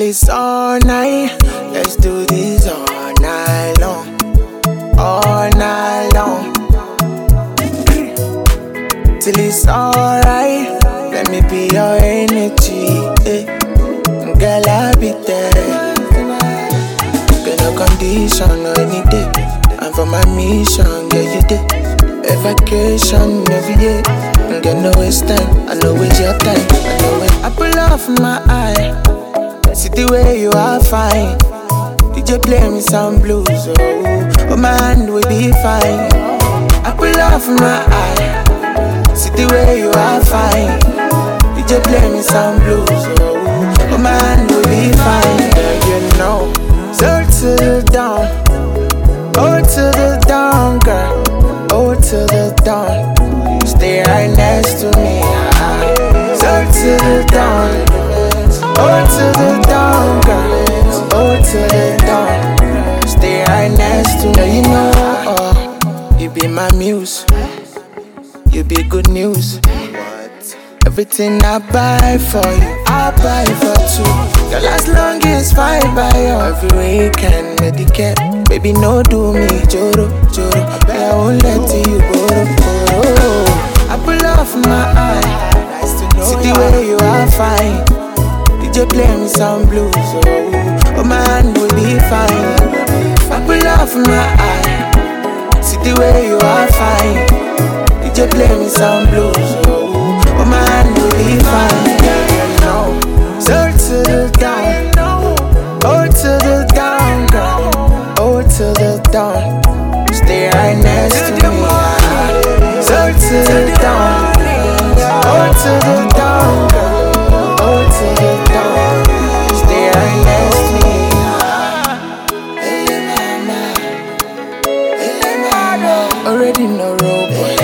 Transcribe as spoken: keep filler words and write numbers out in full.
it's all night. Let's do this all night long. All night long. Till it's alright. Let me be your energy. Eh. Girl, I'll be there. Get no condition or any day. And for my mission, girl, you did. Vacation every day. Get no waste time. I know it's your time. I know it. I pull off my eye. See the way you are fine. D J play me some blues. Oh, oh my hand will be fine. I pull off my eye. See the way you are fine. D J play me some blues. Oh, oh my hand will be fine. Yeah, you know. So to the dawn. Oh to the dawn, girl. Oh to the dawn. Stay right next to me. Ah. So to the dawn. Oh to the dawn, girl. Oh to the dawn. Stay right next to me. Yeah, you know, oh, you be my muse. You be good news. Everything I buy for you, I buy for two. Girl, as long as fine by you. Every weekend, medicate. Baby, no do me, joro, joro. I won't let you borrow, borrow. I pull off my eye. See the way you are fine. D J play me some blues. Oh, oh my hand will be fine. I pull off my eye. See the way you are fine. D J play me some blues. Oh, oh my hand will be fine. Yeah, you know. So to the dawn. Oh to the dawn, girl. Oh to the dawn. Stay right next to me. Ah. So to the dawn. Oh to the dawn, girl. Oh to the dawn. Stay right next to me. Ah. Already no robot.